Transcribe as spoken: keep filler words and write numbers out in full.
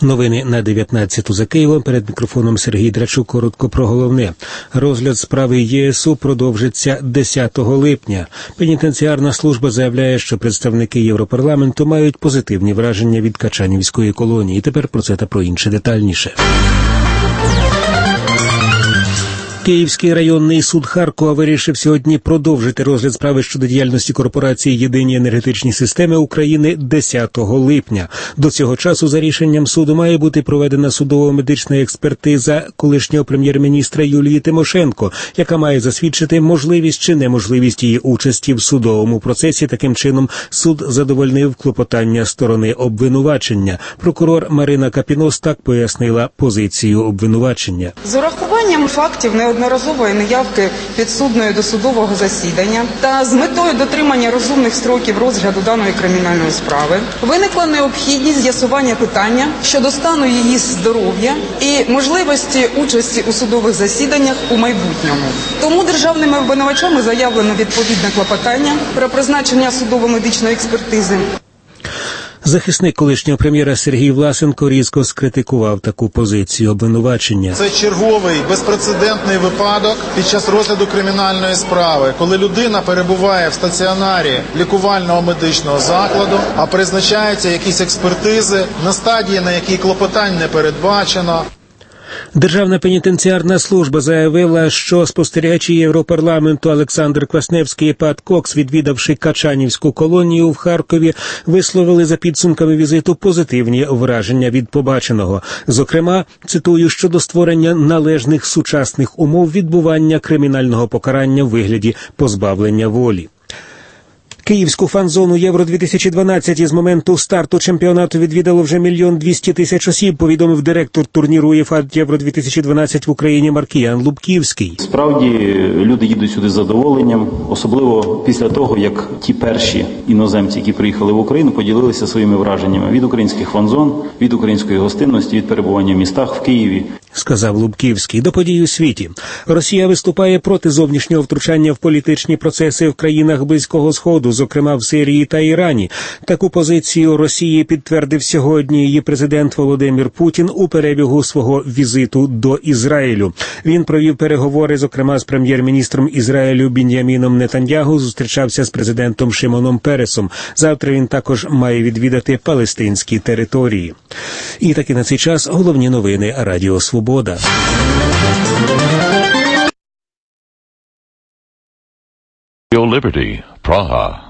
Новини на дев'ятнадцяту за Києвом. Перед мікрофоном Сергій Драчук. Коротко про головне. Розгляд справи ЄСУ продовжиться десятого липня. Пенітенціарна служба заявляє, що представники Європарламенту мають позитивні враження від Качанівської колонії. Тепер про це та про інше детальніше. Київський районний суд Харкова вирішив сьогодні продовжити розгляд справи щодо діяльності корпорації «Єдині енергетичні системи України» десятого липня. До цього часу за рішенням суду має бути проведена судово-медична експертиза колишнього прем'єр-міністра Юлії Тимошенко, яка має засвідчити можливість чи неможливість її участі в судовому процесі. Таким чином, суд задовольнив клопотання сторони обвинувачення. Прокурор Марина Капінос так пояснила позицію обвинувачення. З урахуванням фактів неодноразової неявки підсудної до судового засідання та з метою дотримання розумних строків розгляду даної кримінальної справи виникла необхідність з'ясування питання щодо стану її здоров'я і можливості участі у судових засіданнях у майбутньому. Тому державними обвинувачами заявлено відповідне клопотання про призначення судово-медичної експертизи. Захисник колишнього прем'єра Сергій Власенко різко скритикував таку позицію обвинувачення. Це черговий безпрецедентний випадок під час розгляду кримінальної справи, коли людина перебуває в стаціонарі лікувального медичного закладу, а призначаються якісь експертизи на стадії, на якій клопотань не передбачено. Державна пенітенціарна служба заявила, що спостерігачі Європарламенту Олександр Квасневський і Пат Кокс, відвідавши Качанівську колонію в Харкові, висловили за підсумками візиту позитивні враження від побаченого. Зокрема, цитую, щодо створення належних сучасних умов відбування кримінального покарання в вигляді позбавлення волі. Київську фан-зону Євро-дві тисячі дванадцять із моменту старту чемпіонату відвідало вже мільйон двісті тисяч осіб, повідомив директор турніру УЄФА Євро-дві тисячі дванадцять в Україні Маркіян Лубківський. Справді, люди їдуть сюди з задоволенням, особливо після того, як ті перші іноземці, які приїхали в Україну, поділилися своїми враженнями від українських фан-зон, від української гостинності, від перебування в містах в Києві. Сказав Лубківський. До подій у світі. Росія виступає проти зовнішнього втручання в політичні процеси в країнах Близького Сходу, зокрема в Сирії та Ірані. Таку позицію Росії підтвердив сьогодні її президент Володимир Путін у перебігу свого візиту до Ізраїлю. Він провів переговори, зокрема, з прем'єр-міністром Ізраїлю Бін'яміном Нетаньягу, зустрічався з президентом Шимоном Пересом. Завтра він також має відвідати палестинські території. І таки на цей час головні новини Радіо Свобода. Your Liberty, Praha.